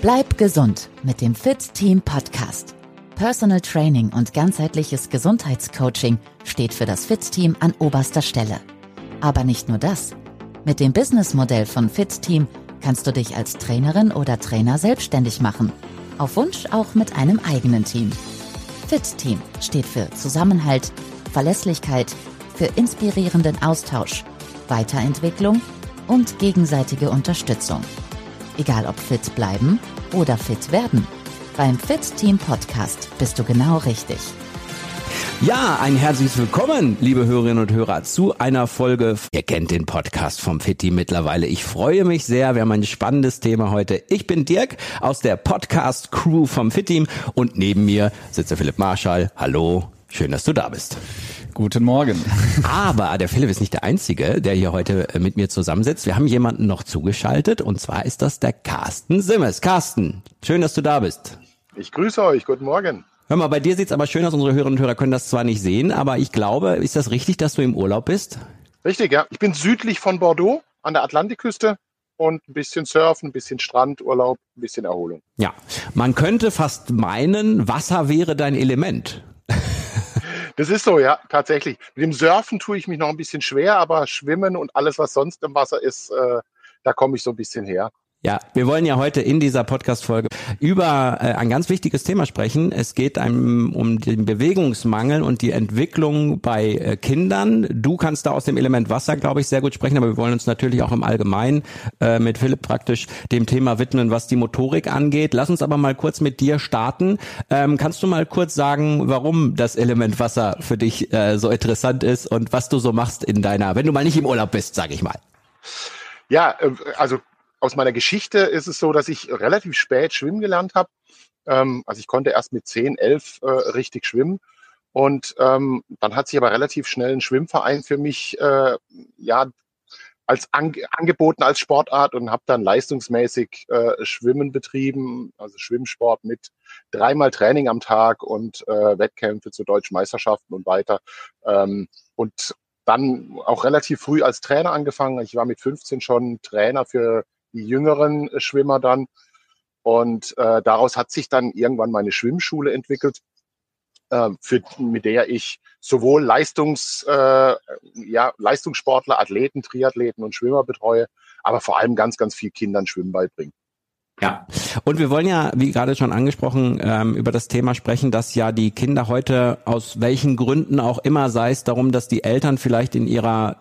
Bleib gesund mit dem Fit Team Podcast. Personal Training und ganzheitliches Gesundheitscoaching steht für das Fit Team an oberster Stelle. Aber nicht nur das. Mit dem Businessmodell von Fit Team kannst du dich als Trainerin oder Trainer selbstständig machen. Auf Wunsch auch mit einem eigenen Team. Fit Team steht für Zusammenhalt, Verlässlichkeit, für inspirierenden Austausch, Weiterentwicklung und gegenseitige Unterstützung. Egal ob fit bleiben oder fit werden. Beim Fit Team Podcast bist du genau richtig. Ja, ein herzliches Willkommen, liebe Hörerinnen und Hörer, zu einer Folge. Ihr kennt den Podcast vom Fit Team mittlerweile. Ich freue mich sehr. Wir haben ein spannendes Thema heute. Ich bin Dirk aus der Podcast-Crew vom Fit Team und neben mir sitzt der Philipp Marschall. Hallo, schön, dass du da bist. Guten Morgen. Aber der Philipp ist nicht der Einzige, der hier heute mit mir zusammensitzt. Wir haben jemanden noch zugeschaltet und zwar ist das der Carsten Simmes. Carsten, schön, dass du da bist. Ich grüße euch, guten Morgen. Hör mal, bei dir sieht's aber schön aus. Unsere Hörerinnen und Hörer können das zwar nicht sehen, aber ich glaube, ist das richtig, dass du im Urlaub bist? Richtig, ja. Ich bin südlich von Bordeaux an der Atlantikküste und ein bisschen Surfen, ein bisschen Strandurlaub, ein bisschen Erholung. Ja, man könnte fast meinen, Wasser wäre dein Element. Das ist so, ja, tatsächlich. Mit dem Surfen tue ich mich noch ein bisschen schwer, aber Schwimmen und alles, was sonst im Wasser ist, da komme ich so ein bisschen her. Ja, wir wollen ja heute in dieser Podcast-Folge über ein ganz wichtiges Thema sprechen. Es geht um den Bewegungsmangel und die Entwicklung bei Kindern. Du kannst da aus dem Element Wasser, glaube ich, sehr gut sprechen, aber wir wollen uns natürlich auch im Allgemeinen mit Philipp praktisch dem Thema widmen, was die Motorik angeht. Lass uns aber mal kurz mit dir starten. Kannst du mal kurz sagen, warum das Element Wasser für dich so interessant ist und was du so machst wenn du mal nicht im Urlaub bist, sage ich mal. Ja, also aus meiner Geschichte ist es so, dass ich relativ spät schwimmen gelernt habe. Also ich konnte erst mit 10, 11 richtig schwimmen. Und dann hat sich aber relativ schnell ein Schwimmverein für mich als angeboten als Sportart und habe dann leistungsmäßig Schwimmen betrieben, also Schwimmsport mit 3-mal Training am Tag und Wettkämpfe zu deutschen Meisterschaften und weiter. Und dann auch relativ früh als Trainer angefangen. Ich war mit 15 schon Trainer für die jüngeren Schwimmer dann. Und daraus hat sich dann irgendwann meine Schwimmschule entwickelt, mit der ich sowohl Leistungssportler, Athleten, Triathleten und Schwimmer betreue, aber vor allem ganz, ganz viel Kindern Schwimmen beibringe. Ja, und wir wollen ja, wie gerade schon angesprochen, über das Thema sprechen, dass ja die Kinder heute aus welchen Gründen auch immer, sei es darum, dass die Eltern vielleicht in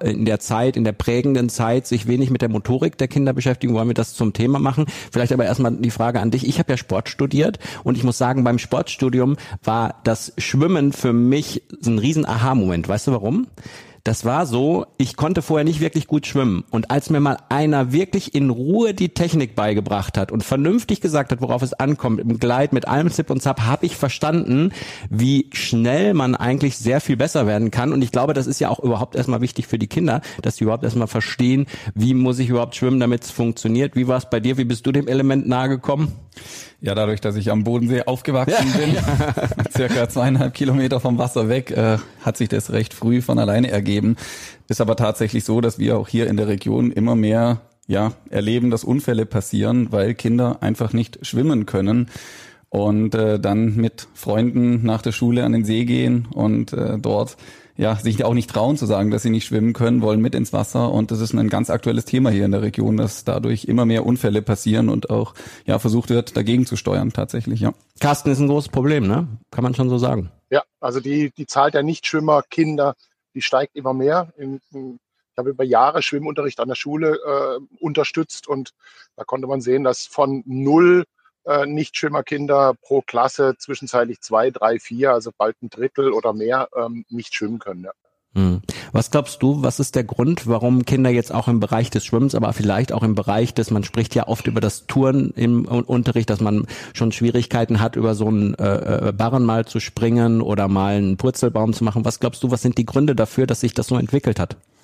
der prägenden Zeit sich wenig mit der Motorik der Kinder beschäftigen, wollen wir das zum Thema machen. Vielleicht aber erstmal die Frage an dich. Ich habe ja Sport studiert und ich muss sagen, beim Sportstudium war das Schwimmen für mich ein riesen Aha-Moment. Weißt du warum? Das war so, ich konnte vorher nicht wirklich gut schwimmen. Und als mir mal einer wirklich in Ruhe die Technik beigebracht hat und vernünftig gesagt hat, worauf es ankommt, im Gleit, mit allem Zip und Zap, habe ich verstanden, wie schnell man eigentlich sehr viel besser werden kann. Und ich glaube, das ist ja auch überhaupt erstmal wichtig für die Kinder, dass sie überhaupt erstmal verstehen, wie muss ich überhaupt schwimmen, damit es funktioniert. Wie war es bei dir? Wie bist du dem Element nahe gekommen? Ja, dadurch, dass ich am Bodensee aufgewachsen bin, circa 2,5 Kilometer vom Wasser weg, hat sich das recht früh von alleine ergeben. Ist aber tatsächlich so, dass wir auch hier in der Region immer mehr erleben, dass Unfälle passieren, weil Kinder einfach nicht schwimmen können und dann mit Freunden nach der Schule an den See gehen und dort sich auch nicht trauen zu sagen, dass sie nicht schwimmen können, wollen mit ins Wasser. Und das ist ein ganz aktuelles Thema hier in der Region, dass dadurch immer mehr Unfälle passieren und auch versucht wird, dagegen zu steuern tatsächlich, ja. Carsten, ist ein großes Problem, ne? Kann man schon so sagen. Ja, also die Zahl der Nichtschwimmer, Kinder, die steigt immer mehr. Ich habe über Jahre Schwimmunterricht an der Schule unterstützt und da konnte man sehen, dass von 0 Nichtschwimmerkinder pro Klasse zwischenzeitlich 2, 3, 4, also bald ein Drittel oder mehr nicht schwimmen können. Ja. Was glaubst du, was ist der Grund, warum Kinder jetzt auch im Bereich des Schwimmens, aber vielleicht auch im Bereich man spricht ja oft über das Touren im Unterricht, dass man schon Schwierigkeiten hat, über so einen Barren mal zu springen oder mal einen Purzelbaum zu machen. Was glaubst du, was sind die Gründe dafür, dass sich das so entwickelt hat?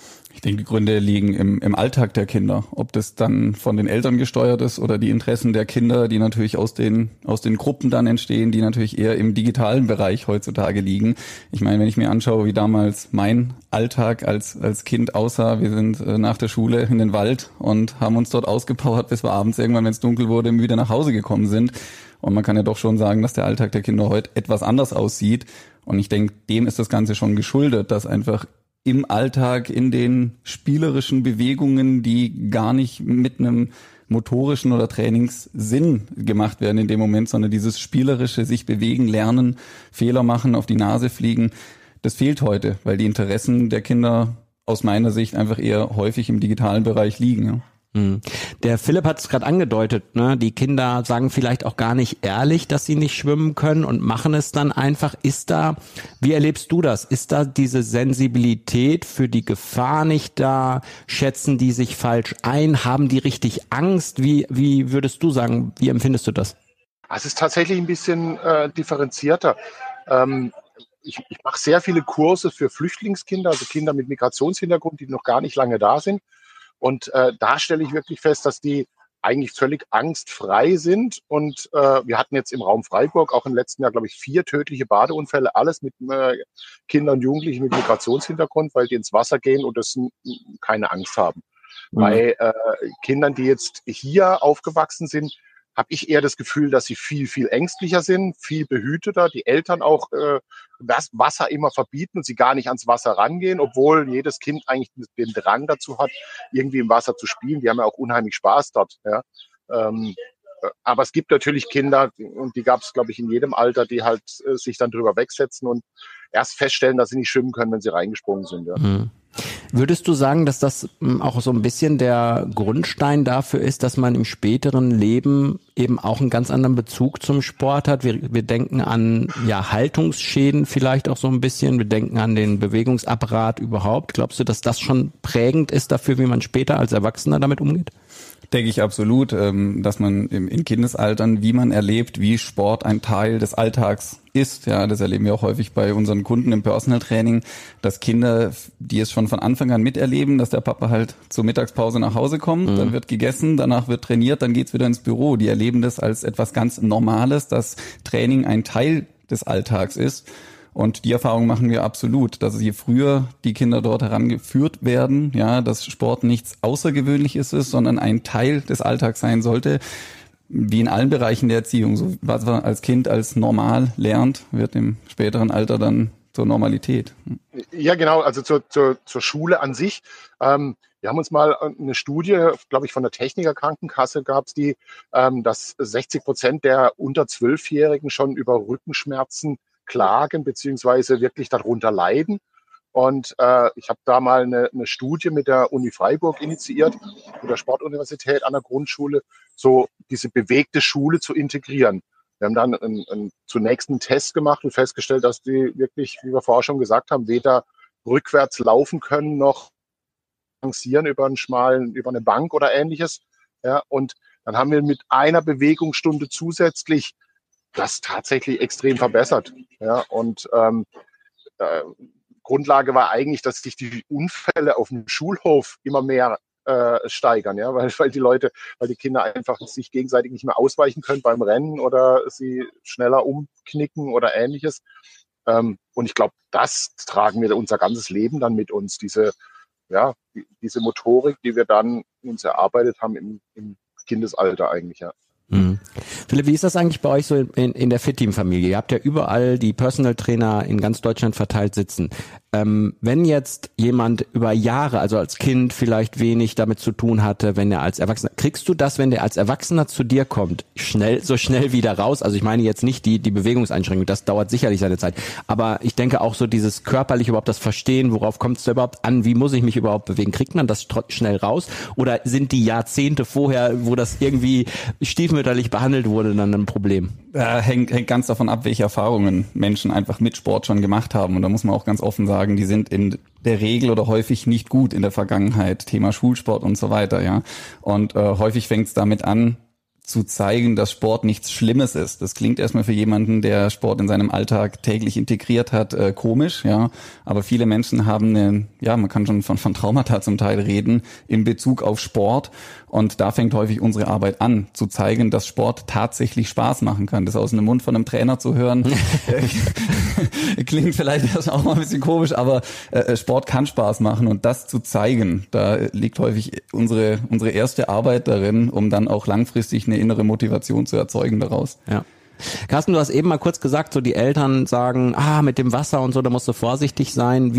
Ich denke, die Gründe liegen im Alltag der Kinder. Ob das dann von den Eltern gesteuert ist oder die Interessen der Kinder, die natürlich aus den Gruppen dann entstehen, die natürlich eher im digitalen Bereich heutzutage liegen. Ich meine, wenn ich mir anschaue, wie damals mein Alltag als Kind aussah, wir sind nach der Schule in den Wald und haben uns dort ausgepowert, bis wir abends irgendwann, wenn es dunkel wurde, wieder nach Hause gekommen sind. Und man kann ja doch schon sagen, dass der Alltag der Kinder heute etwas anders aussieht. Und ich denke, dem ist das Ganze schon geschuldet, dass einfach im Alltag, in den spielerischen Bewegungen, die gar nicht mit einem motorischen oder Trainingssinn gemacht werden in dem Moment, sondern dieses spielerische, sich bewegen, lernen, Fehler machen, auf die Nase fliegen, das fehlt heute, weil die Interessen der Kinder aus meiner Sicht einfach eher häufig im digitalen Bereich liegen. Ja. Der Philipp hat es gerade angedeutet, ne? Die Kinder sagen vielleicht auch gar nicht ehrlich, dass sie nicht schwimmen können und machen es dann einfach. Wie erlebst du das? Ist da diese Sensibilität für die Gefahr nicht da? Schätzen die sich falsch ein? Haben die richtig Angst? Wie würdest du sagen, wie empfindest du das? Es ist tatsächlich ein bisschen differenzierter. Ich mache sehr viele Kurse für Flüchtlingskinder, also Kinder mit Migrationshintergrund, die noch gar nicht lange da sind. Und da stelle ich wirklich fest, dass die eigentlich völlig angstfrei sind. Und wir hatten jetzt im Raum Freiburg auch im letzten Jahr, glaube ich, 4 tödliche Badeunfälle, alles mit Kindern und Jugendlichen mit Migrationshintergrund, weil die ins Wasser gehen und das keine Angst haben. Bei Kindern, die jetzt hier aufgewachsen sind, habe ich eher das Gefühl, dass sie viel, viel ängstlicher sind, viel behüteter, die Eltern auch das Wasser immer verbieten und sie gar nicht ans Wasser rangehen, obwohl jedes Kind eigentlich den Drang dazu hat, irgendwie im Wasser zu spielen. Die haben ja auch unheimlich Spaß dort. Ja. Aber es gibt natürlich Kinder, und die gab es, glaube ich, in jedem Alter, die halt sich dann drüber wegsetzen und erst feststellen, dass sie nicht schwimmen können, wenn sie reingesprungen sind. Ja. Würdest du sagen, dass das auch so ein bisschen der Grundstein dafür ist, dass man im späteren Leben eben auch einen ganz anderen Bezug zum Sport hat? Wir denken an Haltungsschäden vielleicht auch so ein bisschen. Wir denken an den Bewegungsapparat überhaupt. Glaubst du, dass das schon prägend ist dafür, wie man später als Erwachsener damit umgeht? Denke ich absolut, dass man in Kindesaltern, wie man erlebt, wie Sport ein Teil des Alltags ist. Ja, das erleben wir auch häufig bei unseren Kunden im Personal Training, dass Kinder, die es schon von Anfang an miterleben, dass der Papa halt zur Mittagspause nach Hause kommt, dann wird gegessen, danach wird trainiert, dann geht's wieder ins Büro. Die erleben das als etwas ganz Normales, dass Training ein Teil des Alltags ist. Und die Erfahrung machen wir absolut, dass je früher die Kinder dort herangeführt werden, ja, dass Sport nichts Außergewöhnliches ist, sondern ein Teil des Alltags sein sollte, wie in allen Bereichen der Erziehung. So was man als Kind als normal lernt, wird im späteren Alter dann zur Normalität. Ja, genau, also zur Schule an sich. Wir haben uns mal eine Studie, glaube ich, von der Techniker Krankenkasse gab es die, dass 60% der unter 12-Jährigen schon über Rückenschmerzen klagen beziehungsweise wirklich darunter leiden. Und ich habe da mal eine Studie mit der Uni Freiburg initiiert, mit der Sportuniversität an der Grundschule, so diese bewegte Schule zu integrieren. Wir haben dann zunächst einen Test gemacht und festgestellt, dass die wirklich, wie wir vorher schon gesagt haben, weder rückwärts laufen können noch balancieren über eine Bank oder ähnliches. Ja, und dann haben wir mit einer Bewegungsstunde zusätzlich das tatsächlich extrem verbessert. Ja, und Grundlage war eigentlich, dass sich die Unfälle auf dem Schulhof immer mehr steigern, ja, weil die Kinder einfach sich gegenseitig nicht mehr ausweichen können beim Rennen oder sie schneller umknicken oder ähnliches. Und ich glaube, das tragen wir unser ganzes Leben dann mit uns, diese Motorik, die wir dann uns erarbeitet haben im Kindesalter eigentlich, ja. Philipp, wie ist das eigentlich bei euch so in der Fit-Team-Familie? Ihr habt ja überall die Personal Trainer in ganz Deutschland verteilt sitzen. Wenn jetzt jemand über Jahre, also als Kind vielleicht wenig damit zu tun hatte, wenn er als Erwachsener, kriegst du das, wenn der als Erwachsener zu dir kommt, so schnell wieder raus? Also ich meine jetzt nicht die Bewegungseinschränkung, das dauert sicherlich seine Zeit. Aber ich denke auch so dieses körperlich überhaupt das Verstehen, worauf kommt es da überhaupt an? Wie muss ich mich überhaupt bewegen? Kriegt man das schnell raus? Oder sind die Jahrzehnte vorher, wo das irgendwie stiefmütterlich behandelt wurde, dann ein Problem? Hängt ganz davon ab, welche Erfahrungen Menschen einfach mit Sport schon gemacht haben. Und da muss man auch ganz offen sagen, die sind in der Regel oder häufig nicht gut in der Vergangenheit. Thema Schulsport und so weiter, ja. Und häufig fängt es damit an, zu zeigen, dass Sport nichts Schlimmes ist. Das klingt erstmal für jemanden, der Sport in seinem Alltag täglich integriert hat, komisch, ja. Aber viele Menschen haben man kann schon von Traumata zum Teil reden, in Bezug auf Sport. Und da fängt häufig unsere Arbeit an, zu zeigen, dass Sport tatsächlich Spaß machen kann. Das aus dem Mund von einem Trainer zu hören, klingt vielleicht erst auch mal ein bisschen komisch, aber Sport kann Spaß machen und das zu zeigen, da liegt häufig unsere erste Arbeit darin, um dann auch langfristig eine innere Motivation zu erzeugen daraus. Ja. Carsten, du hast eben mal kurz gesagt, so die Eltern sagen, mit dem Wasser und so, da musst du vorsichtig sein.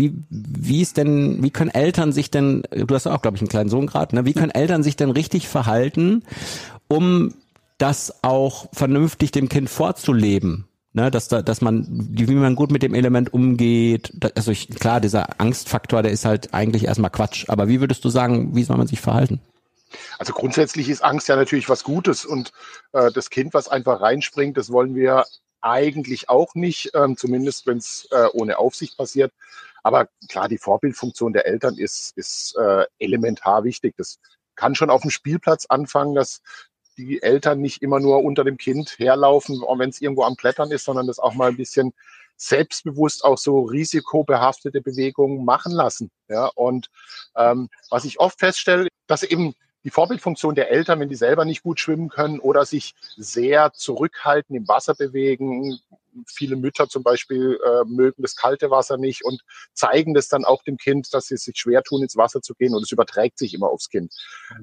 Wie können Eltern sich denn, du hast auch, glaube ich, einen kleinen Sohn gerade, ne? Wie können Eltern sich denn richtig verhalten, um das auch vernünftig dem Kind vorzuleben? Ne, wie man gut mit dem Element umgeht. Also klar, dieser Angstfaktor, der ist halt eigentlich erstmal Quatsch. Aber wie würdest du sagen, wie soll man sich verhalten? Also grundsätzlich ist Angst ja natürlich was Gutes und das Kind, was einfach reinspringt, das wollen wir eigentlich auch nicht, zumindest wenn es ohne Aufsicht passiert. Aber klar, die Vorbildfunktion der Eltern ist elementar wichtig. Das kann schon auf dem Spielplatz anfangen, dass die Eltern nicht immer nur unter dem Kind herlaufen, wenn es irgendwo am Klettern ist, sondern das auch mal ein bisschen selbstbewusst auch so risikobehaftete Bewegungen machen lassen. Ja, und was ich oft feststelle, dass eben die Vorbildfunktion der Eltern, wenn die selber nicht gut schwimmen können oder sich sehr zurückhalten im Wasser bewegen. Viele Mütter zum Beispiel mögen das kalte Wasser nicht und zeigen das dann auch dem Kind, dass sie sich schwer tun, ins Wasser zu gehen, und es überträgt sich immer aufs Kind.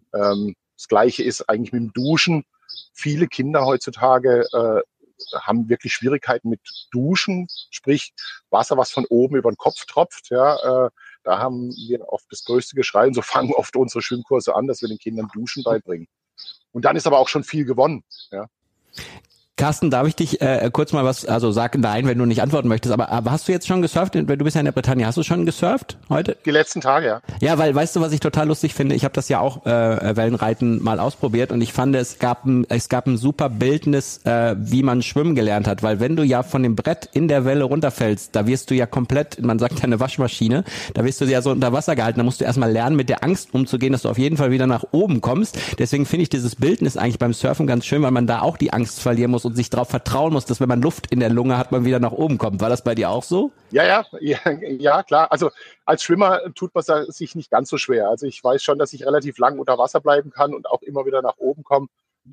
Das Gleiche ist eigentlich mit dem Duschen. Viele Kinder heutzutage haben wirklich Schwierigkeiten mit Duschen, sprich Wasser, was von oben über den Kopf tropft. Ja, da haben wir oft das größte Geschrei, und so fangen oft unsere Schwimmkurse an, dass wir den Kindern Duschen beibringen. Und dann ist aber auch schon viel gewonnen. Ja. Carsten, darf ich dich kurz mal sag nein, wenn du nicht antworten möchtest, aber hast du jetzt schon gesurft? Du bist ja in der Bretagne, hast du schon gesurft heute? Die letzten Tage, ja. Ja, weil, weißt du, was ich total lustig finde? Ich habe das ja auch Wellenreiten mal ausprobiert, und ich fand, es gab ein super Bildnis, wie man schwimmen gelernt hat, weil wenn du ja von dem Brett in der Welle runterfällst, da wirst du ja komplett, man sagt ja eine Waschmaschine, da wirst du ja so unter Wasser gehalten, da musst du erstmal lernen, mit der Angst umzugehen, dass du auf jeden Fall wieder nach oben kommst. Deswegen finde ich dieses Bildnis eigentlich beim Surfen ganz schön, weil man da auch die Angst verlieren muss und sich darauf vertrauen muss, dass wenn man Luft in der Lunge hat, man wieder nach oben kommt. War das bei dir auch so? Ja, klar. Also als Schwimmer tut man sich nicht ganz so schwer. Also ich weiß schon, dass ich relativ lang unter Wasser bleiben kann und auch immer wieder nach oben komme.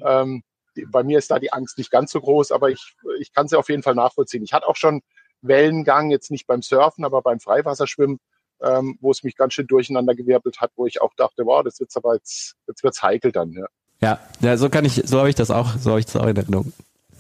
Bei mir ist da die Angst nicht ganz so groß, aber ich kann sie auf jeden Fall nachvollziehen. Ich hatte auch schon Wellengang, jetzt nicht beim Surfen, aber beim Freiwasserschwimmen, wo es mich ganz schön durcheinander gewirbelt hat, wo ich auch dachte, wow, das wird's aber jetzt wird's heikel dann. Ja, so habe ich das auch in Erinnerung.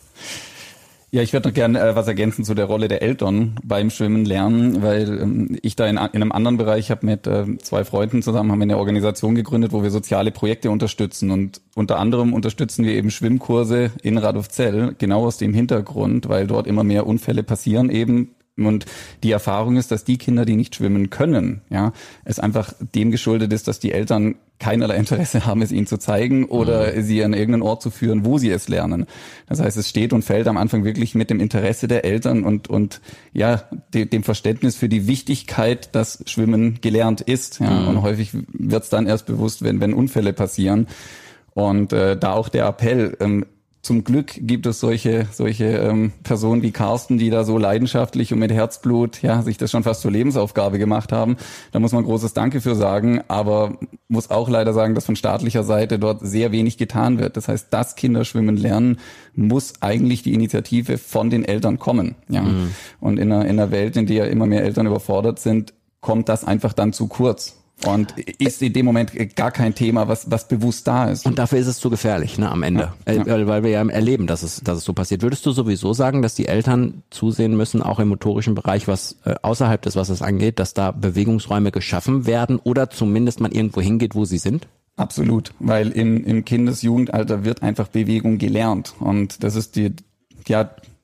Ja, ich würde noch gerne was ergänzen zu der Rolle der Eltern beim Schwimmen lernen, weil ich da in einem anderen Bereich habe mit 2 Freunden zusammen, haben wir eine Organisation gegründet, wo wir soziale Projekte unterstützen, und unter anderem unterstützen wir eben Schwimmkurse in Radolfzell, genau aus dem Hintergrund, weil dort immer mehr Unfälle passieren eben. Und die Erfahrung ist, dass die Kinder, die nicht schwimmen können, ja, es einfach dem geschuldet ist, dass die Eltern keinerlei Interesse haben, es ihnen zu zeigen oder sie an irgendeinen Ort zu führen, wo sie es lernen. Das heißt, es steht und fällt am Anfang wirklich mit dem Interesse der Eltern und dem Verständnis für die Wichtigkeit, dass Schwimmen gelernt ist. Ja. Und häufig wird es dann erst bewusst, wenn Unfälle passieren. Und da auch der Appell, zum Glück gibt es solche Personen wie Carsten, die da so leidenschaftlich und mit Herzblut sich das schon fast zur Lebensaufgabe gemacht haben. Da muss man großes Danke für sagen, aber muss auch leider sagen, dass von staatlicher Seite dort sehr wenig getan wird. Das heißt, dass Kinder schwimmen lernen, muss eigentlich die Initiative von den Eltern kommen. Ja. Und in einer Welt, in der immer mehr Eltern überfordert sind, kommt das einfach dann zu kurz. Und ist in dem Moment gar kein Thema, was bewusst da ist. Und dafür ist es zu gefährlich, ne, am Ende. Weil wir ja erleben, dass es so passiert. Würdest du sowieso sagen, dass die Eltern zusehen müssen, auch im motorischen Bereich, was außerhalb des Wassers angeht, dass da Bewegungsräume geschaffen werden oder zumindest man irgendwo hingeht, wo sie sind? Absolut, weil im Kindes-Jugendalter wird einfach Bewegung gelernt. Und das ist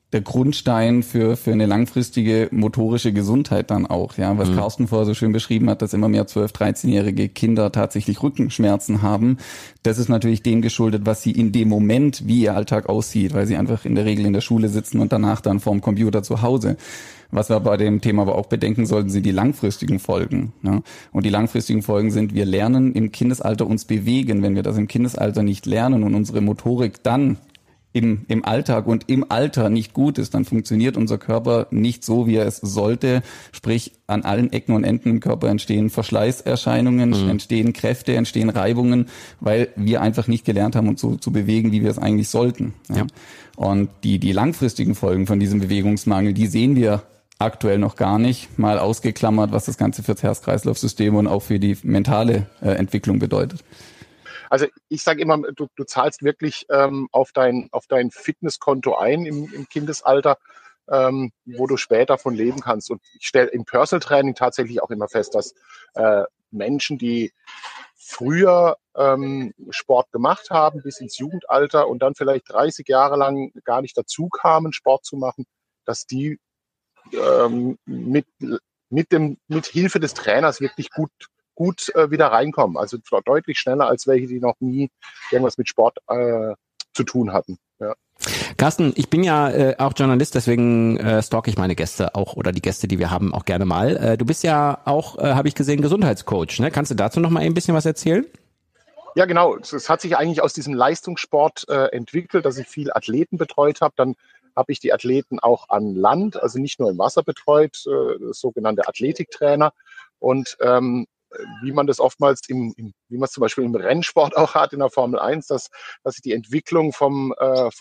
der Grundstein für eine langfristige motorische Gesundheit dann auch, ja, was Carsten vorher so schön beschrieben hat, dass immer mehr 12-, 13-jährige Kinder tatsächlich Rückenschmerzen haben. Das ist natürlich dem geschuldet, was sie in dem Moment, wie ihr Alltag aussieht, weil sie einfach in der Regel in der Schule sitzen und danach dann vorm Computer zu Hause. Was wir bei dem Thema aber auch bedenken sollten, sind die langfristigen Folgen. Ja. Und die langfristigen Folgen sind, wir lernen im Kindesalter uns bewegen. Wenn wir das im Kindesalter nicht lernen und unsere Motorik dann im Alltag und im Alter nicht gut ist, dann funktioniert unser Körper nicht so, wie er es sollte. Sprich, an allen Ecken und Enden im Körper entstehen Verschleißerscheinungen, entstehen Kräfte, entstehen Reibungen, weil wir einfach nicht gelernt haben, uns so zu bewegen, wie wir es eigentlich sollten. Ja. Und die langfristigen Folgen von diesem Bewegungsmangel, die sehen wir aktuell noch gar nicht, mal ausgeklammert, was das Ganze fürs Herz-Kreislauf-System und auch für die mentale Entwicklung bedeutet. Also ich sage immer, du zahlst wirklich auf dein Fitnesskonto ein im Kindesalter, wo du später von leben kannst. Und ich stelle im Personal Training tatsächlich auch immer fest, dass Menschen, die früher Sport gemacht haben bis ins Jugendalter und dann vielleicht 30 Jahre lang gar nicht dazu kamen, Sport zu machen, dass die mit Hilfe des Trainers wirklich gut wieder reinkommen. Also deutlich schneller als welche, die noch nie irgendwas mit Sport zu tun hatten. Ja. Carsten, ich bin ja auch Journalist, deswegen stalke ich meine Gäste auch oder die Gäste, die wir haben, auch gerne mal. Du bist ja auch, habe ich gesehen, Gesundheitscoach. Ne? Kannst du dazu noch mal ein bisschen was erzählen? Ja, genau. Es hat sich eigentlich aus diesem Leistungssport entwickelt, dass ich viel Athleten betreut habe. Dann habe ich die Athleten auch an Land, also nicht nur im Wasser betreut, sogenannte Athletiktrainer. Und wie man das oftmals wie man es zum Beispiel im Rennsport auch hat in der Formel 1, dass die Entwicklung vom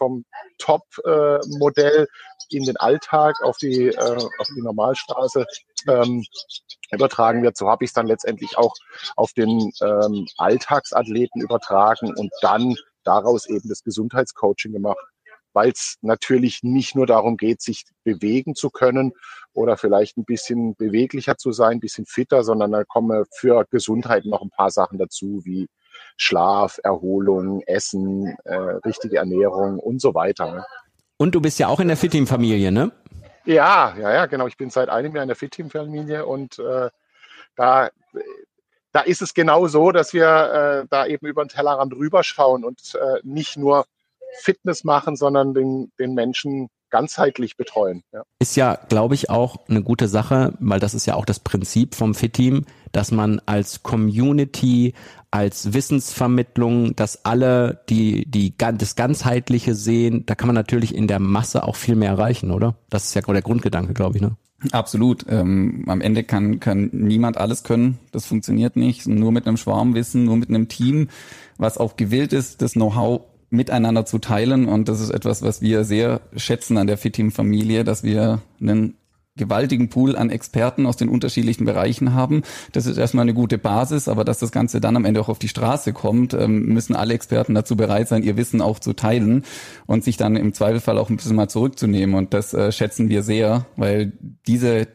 Top-Modell in den Alltag auf die Normalstraße übertragen wird. So habe ich es dann letztendlich auch auf den Alltagsathleten übertragen und dann daraus eben das Gesundheitscoaching gemacht, weil es natürlich nicht nur darum geht, sich bewegen zu können oder vielleicht ein bisschen beweglicher zu sein, ein bisschen fitter, sondern da kommen für Gesundheit noch ein paar Sachen dazu, wie Schlaf, Erholung, Essen, richtige Ernährung und so weiter. Und du bist ja auch in der Fit-Team-Familie, ne? Ja, genau. Ich bin seit einem Jahr in der Fit-Team-Familie und da ist es genau so, dass wir da eben über den Tellerrand rüberschauen und nicht nur Fitness machen, sondern den Menschen ganzheitlich betreuen. Ja. Ist ja, glaube ich, auch eine gute Sache, weil das ist ja auch das Prinzip vom Fit-Team, dass man als Community, als Wissensvermittlung, dass alle das Ganzheitliche sehen, da kann man natürlich in der Masse auch viel mehr erreichen, oder? Das ist ja der Grundgedanke, glaube ich, ne? Absolut. Am Ende kann niemand alles können. Das funktioniert nicht. Nur mit einem Schwarmwissen, nur mit einem Team, was auch gewillt ist, das Know-how miteinander zu teilen. Und das ist etwas, was wir sehr schätzen an der Fit-Team-Familie, dass wir einen gewaltigen Pool an Experten aus den unterschiedlichen Bereichen haben. Das ist erstmal eine gute Basis, aber dass das Ganze dann am Ende auch auf die Straße kommt, müssen alle Experten dazu bereit sein, ihr Wissen auch zu teilen und sich dann im Zweifelsfall auch ein bisschen mal zurückzunehmen. Und das schätzen wir sehr, weil diese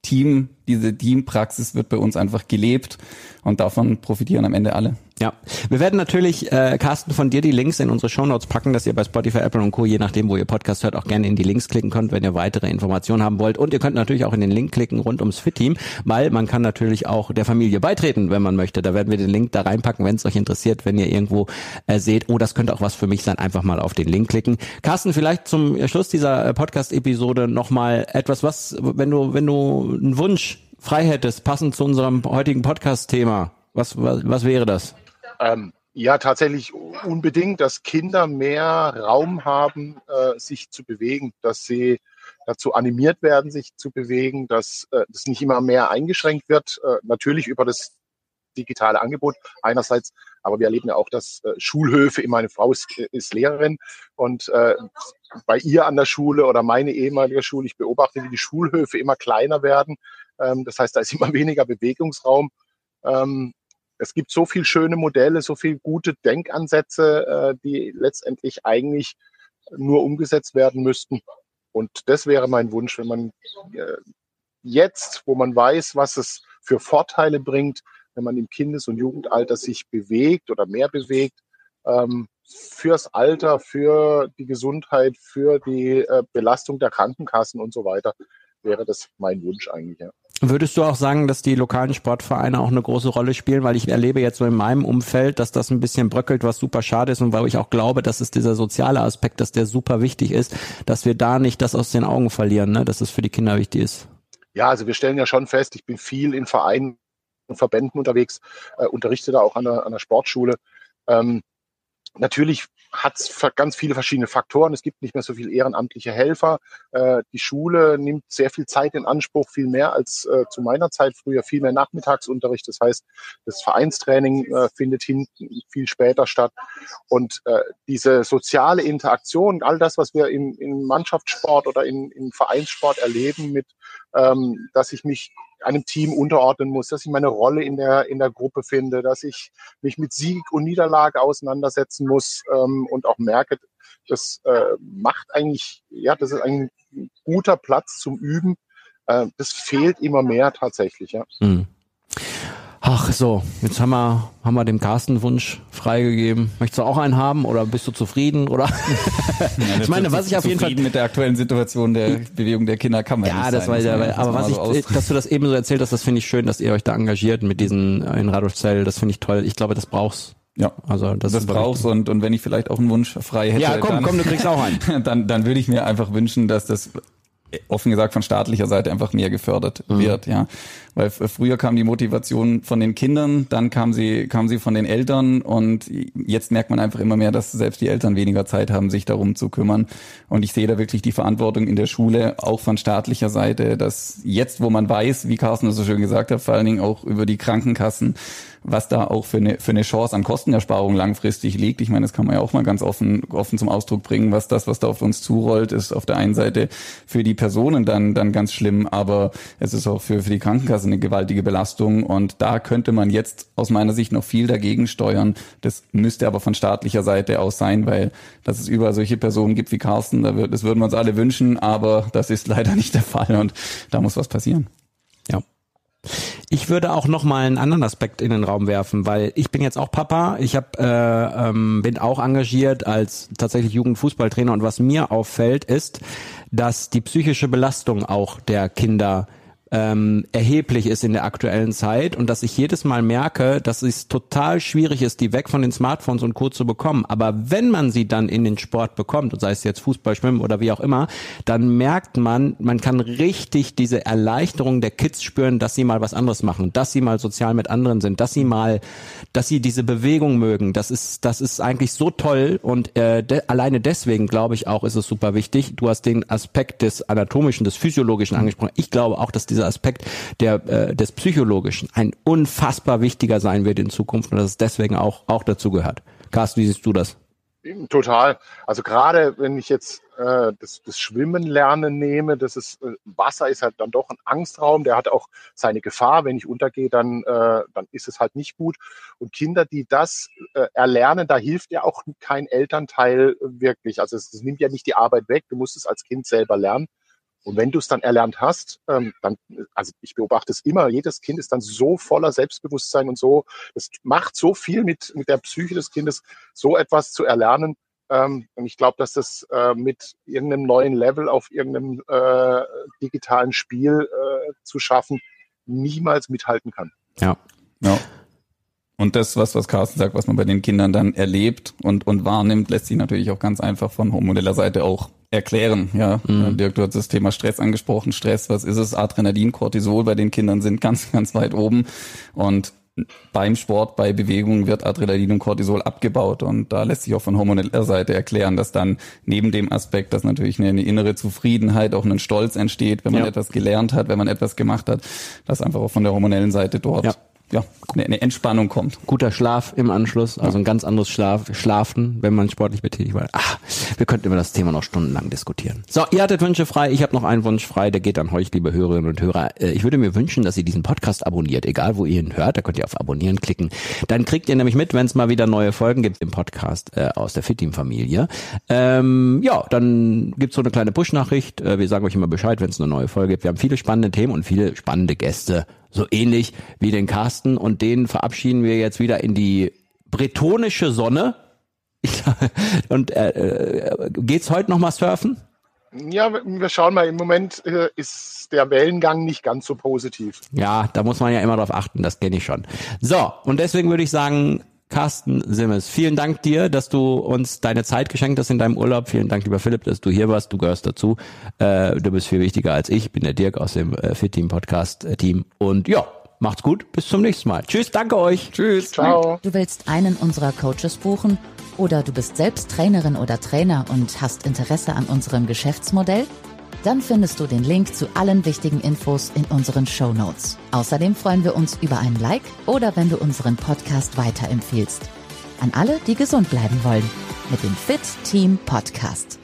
Teampraxis wird bei uns einfach gelebt und davon profitieren am Ende alle. Ja, wir werden natürlich, Carsten, von dir die Links in unsere Shownotes packen, dass ihr bei Spotify, Apple und Co., je nachdem, wo ihr Podcast hört, auch gerne in die Links klicken könnt, wenn ihr weitere Informationen haben wollt. Und ihr könnt natürlich auch in den Link klicken rund ums Fit-Team, weil man kann natürlich auch der Familie beitreten, wenn man möchte. Da werden wir den Link da reinpacken, wenn es euch interessiert, wenn ihr irgendwo seht, oh, das könnte auch was für mich sein, einfach mal auf den Link klicken. Carsten, vielleicht zum Schluss dieser Podcast-Episode nochmal etwas, was, wenn du einen Wunsch frei hättest, passend zu unserem heutigen Podcast-Thema, was wäre das? Ja, tatsächlich unbedingt, dass Kinder mehr Raum haben, sich zu bewegen, dass sie dazu animiert werden, sich zu bewegen, dass das nicht immer mehr eingeschränkt wird, natürlich über das digitale Angebot einerseits, aber wir erleben ja auch, dass Schulhöfe, meine Frau ist Lehrerin und bei ihr an der Schule oder meine ehemalige Schule, ich beobachte, wie die Schulhöfe immer kleiner werden, das heißt, da ist immer weniger Bewegungsraum. Es gibt so viel schöne Modelle, so viel gute Denkansätze, die letztendlich eigentlich nur umgesetzt werden müssten. Und das wäre mein Wunsch, wenn man jetzt, wo man weiß, was es für Vorteile bringt, wenn man im Kindes- und Jugendalter sich bewegt oder mehr bewegt, fürs Alter, für die Gesundheit, für die Belastung der Krankenkassen und so weiter, wäre das mein Wunsch eigentlich, ja. Würdest du auch sagen, dass die lokalen Sportvereine auch eine große Rolle spielen? Weil ich erlebe jetzt so in meinem Umfeld, dass das ein bisschen bröckelt, was super schade ist und weil ich auch glaube, dass es dieser soziale Aspekt, dass der super wichtig ist, dass wir da nicht das aus den Augen verlieren, ne? Dass es für die Kinder wichtig ist. Ja, also wir stellen ja schon fest, ich bin viel in Vereinen und Verbänden unterwegs, unterrichte da auch an der Sportschule. Natürlich hat es ganz viele verschiedene Faktoren. Es gibt nicht mehr so viele ehrenamtliche Helfer. Die Schule nimmt sehr viel Zeit in Anspruch, viel mehr als zu meiner Zeit früher, viel mehr Nachmittagsunterricht. Das heißt, das Vereinstraining findet hinten viel später statt. Und diese soziale Interaktion, all das, was wir im Mannschaftssport oder in Vereinssport erleben, mit dass ich mich einem Team unterordnen muss, dass ich meine Rolle in der Gruppe finde, dass ich mich mit Sieg und Niederlage auseinandersetzen muss und auch merke, das macht eigentlich, ja, das ist ein guter Platz zum Üben. Das fehlt immer mehr tatsächlich, ja. Mhm. Ach so, jetzt haben wir dem Carsten Wunsch freigegeben. Möchtest du auch einen haben oder bist du zufrieden? Oder? Ja, ich meine, was ich auf jeden Fall mit der aktuellen Situation der Bewegung der Kinder kann man nicht das sein. Aber dass du das eben so erzählt hast, das finde ich schön, dass ihr euch da engagiert mit diesen in Radolfzell. Das finde ich toll. Ich glaube, das brauchst. Ja, also das brauchst und wenn ich vielleicht auch einen Wunsch frei hätte, ja, komm, du kriegst auch einen. Dann würde ich mir einfach wünschen, dass das offen gesagt von staatlicher Seite einfach mehr gefördert wird, ja. Weil früher kam die Motivation von den Kindern, dann kam sie von den Eltern und jetzt merkt man einfach immer mehr, dass selbst die Eltern weniger Zeit haben, sich darum zu kümmern. Und ich sehe da wirklich die Verantwortung in der Schule, auch von staatlicher Seite, dass jetzt, wo man weiß, wie Carsten das so schön gesagt hat, vor allen Dingen auch über die Krankenkassen, was da auch für eine Chance an Kostenersparung langfristig liegt. Ich meine, das kann man ja auch mal ganz offen zum Ausdruck bringen, was da auf uns zurollt, ist auf der einen Seite für die Personen dann ganz schlimm, aber es ist auch für die Krankenkasse eine gewaltige Belastung und da könnte man jetzt aus meiner Sicht noch viel dagegen steuern. Das müsste aber von staatlicher Seite aus sein, weil dass es überall solche Personen gibt wie Carsten, das würden wir uns alle wünschen, aber das ist leider nicht der Fall und da muss was passieren. Ja. Ich würde auch noch mal einen anderen Aspekt in den Raum werfen, weil ich bin jetzt auch Papa, ich bin auch engagiert als tatsächlich Jugendfußballtrainer und was mir auffällt ist, dass die psychische Belastung auch der Kinder erheblich ist in der aktuellen Zeit und dass ich jedes Mal merke, dass es total schwierig ist, die weg von den Smartphones und Co. zu bekommen. Aber wenn man sie dann in den Sport bekommt, und sei es jetzt Fußball, Schwimmen oder wie auch immer, dann merkt man kann richtig diese Erleichterung der Kids spüren, dass sie mal was anderes machen, dass sie mal sozial mit anderen sind, dass sie diese Bewegung mögen. Das ist eigentlich so toll und alleine deswegen glaube ich auch, ist es super wichtig. Du hast den Aspekt des Anatomischen, des Physiologischen angesprochen. Ich glaube auch, dass dieser Aspekt des Psychologischen ein unfassbar wichtiger sein wird in Zukunft und dass es deswegen auch dazu gehört. Carsten, wie siehst du das? Total. Also gerade wenn ich jetzt das Schwimmen lernen nehme, Wasser ist halt dann doch ein Angstraum, der hat auch seine Gefahr. Wenn ich untergehe, dann ist es halt nicht gut. Und Kinder, die das erlernen, da hilft ja auch kein Elternteil wirklich. Also es nimmt ja nicht die Arbeit weg, du musst es als Kind selber lernen. Und wenn du es dann erlernt hast, also ich beobachte es immer, jedes Kind ist dann so voller Selbstbewusstsein und so, das macht so viel mit der Psyche des Kindes, so etwas zu erlernen. Und ich glaube, dass das mit irgendeinem neuen Level auf irgendeinem digitalen Spiel zu schaffen, niemals mithalten kann. Ja. Und das, was Carsten sagt, was man bei den Kindern dann erlebt und wahrnimmt, lässt sich natürlich auch ganz einfach von hormoneller Seite auch erklären. Ja, Dirk, du hast das Thema Stress angesprochen. Stress, was ist es? Adrenalin, Cortisol bei den Kindern sind ganz, ganz weit oben. Und beim Sport, bei Bewegung wird Adrenalin und Cortisol abgebaut. Und da lässt sich auch von hormoneller Seite erklären, dass dann neben dem Aspekt, dass natürlich eine innere Zufriedenheit, auch ein Stolz entsteht, wenn man etwas gelernt hat, wenn man etwas gemacht hat, dass einfach auch von der hormonellen Seite dort eine Entspannung kommt. Guter Schlaf im Anschluss, also ein ganz anderes Schlafen, wenn man sportlich betätigt war. Wir könnten über das Thema noch stundenlang diskutieren. So, ihr hattet Wünsche frei, ich habe noch einen Wunsch frei, der geht an euch, liebe Hörerinnen und Hörer. Ich würde mir wünschen, dass ihr diesen Podcast abonniert, egal wo ihr ihn hört, da könnt ihr auf Abonnieren klicken. Dann kriegt ihr nämlich mit, wenn es mal wieder neue Folgen gibt im Podcast aus der FitTeam-Familie. Dann gibt's so eine kleine Push-Nachricht. Wir sagen euch immer Bescheid, wenn es eine neue Folge gibt. Wir haben viele spannende Themen und viele spannende Gäste. So ähnlich wie den Carsten und den verabschieden wir jetzt wieder in die bretonische Sonne. Und geht's heute noch mal surfen? Ja, wir schauen mal. Im Moment ist der Wellengang nicht ganz so positiv. Ja, da muss man ja immer drauf achten, das kenne ich schon. So, und deswegen würde ich sagen, Carsten Simmes, vielen Dank dir, dass du uns deine Zeit geschenkt hast in deinem Urlaub. Vielen Dank, lieber Philipp, dass du hier warst. Du gehörst dazu. Du bist viel wichtiger als ich. Ich bin der Dirk aus dem Fit Team Podcast Team. Und ja, macht's gut. Bis zum nächsten Mal. Tschüss, danke euch. Tschüss. Ciao. Du willst einen unserer Coaches buchen oder du bist selbst Trainerin oder Trainer und hast Interesse an unserem Geschäftsmodell? Dann findest du den Link zu allen wichtigen Infos in unseren Shownotes. Außerdem freuen wir uns über ein Like oder wenn du unseren Podcast weiterempfiehlst. An alle, die gesund bleiben wollen. Mit dem Fit Team Podcast.